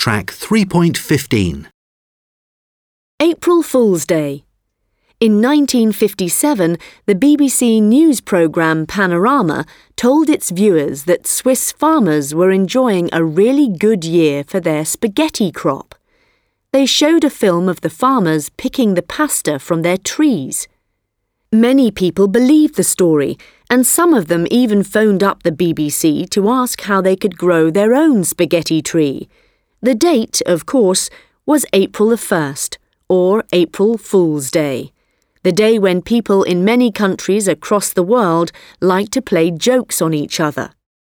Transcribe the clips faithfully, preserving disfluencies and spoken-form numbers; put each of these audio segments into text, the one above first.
track three point fifteen. April Fool's Day. In nineteen fifty-seven, the B B C news programme Panorama told its viewers that Swiss farmers were enjoying a really good year for their spaghetti crop. They showed a film of the farmers picking the pasta from their trees. Many people believed the story, and some of them even phoned up the B B C to ask how they could grow their own spaghetti tree. The date, of course, was April the first, or April Fool's Day, the day when people in many countries across the world like to play jokes on each other.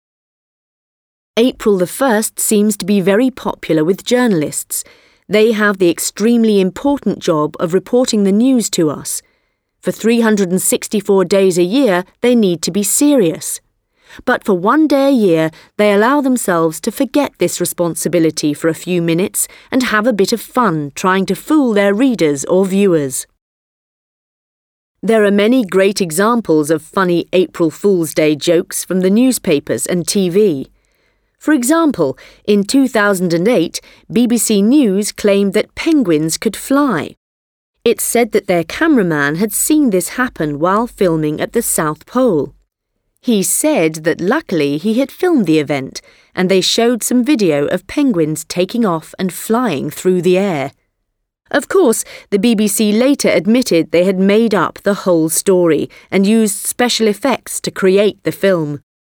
April the first seems to be very popular with journalists. They have the extremely important job of reporting the news to us. For three hundred sixty-four days a year, they need to be serious. But for one day a year, they allow themselves to forget this responsibility for a few minutes and have a bit of fun trying to fool their readers or viewers. There are many great examples of funny April Fool's Day jokes from the newspapers and T V. For example, in two thousand eight, B B C News claimed that penguins could fly. It said that their cameraman had seen this happen while filming at the South Pole. He said that luckily he had filmed the event, and they showed some video of penguins taking off and flying through the air. Of course, the B B C later admitted they had made up the whole story and used special effects to create the film.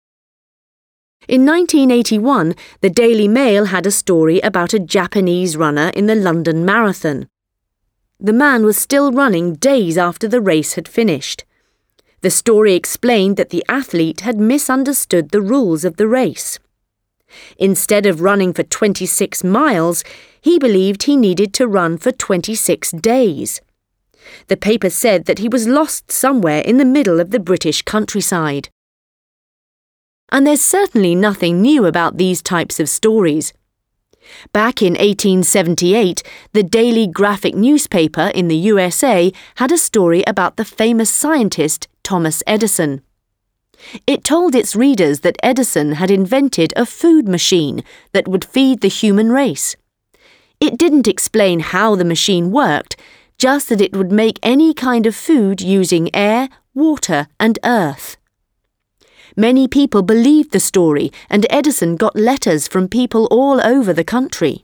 In nineteen eighty-one, the Daily Mail had a story about a Japanese runner in the London Marathon. The man was still running days after the race had finished. The story explained that the athlete had misunderstood the rules of the race. Instead of running for twenty-six miles, he believed he needed to run for twenty-six days. The paper said that he was lost somewhere in the middle of the British countryside. And there's certainly nothing new about these types of stories. Back in eighteen seventy-eight, the Daily Graphic newspaper in the U S A had a story about the famous scientist Thomas Edison. It told its readers that Edison had invented a food machine that would feed the human race. It didn't explain how the machine worked, just that it would make any kind of food using air, water, and earth. Many people believed the story, and Edison got letters from people all over the country.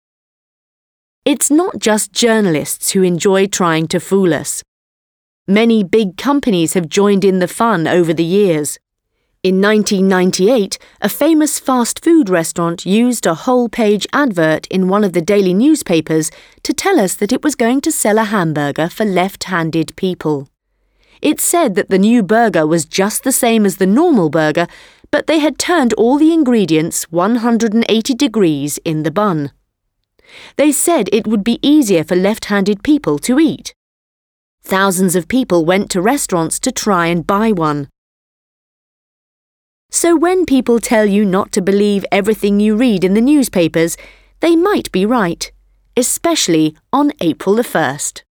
It's not just journalists who enjoy trying to fool us. Many big companies have joined in the fun over the years. In nineteen ninety-eight, a famous fast food restaurant used a whole-page advert in one of the daily newspapers to tell us that it was going to sell a hamburger for left-handed people. It said that the new burger was just the same as the normal burger, but they had turned all the ingredients one hundred eighty degrees in the bun. They said it would be easier for left-handed people to eat. Thousands of people went to restaurants to try and buy one. So when people tell you not to believe everything you read in the newspapers, they might be right, especially on April the first.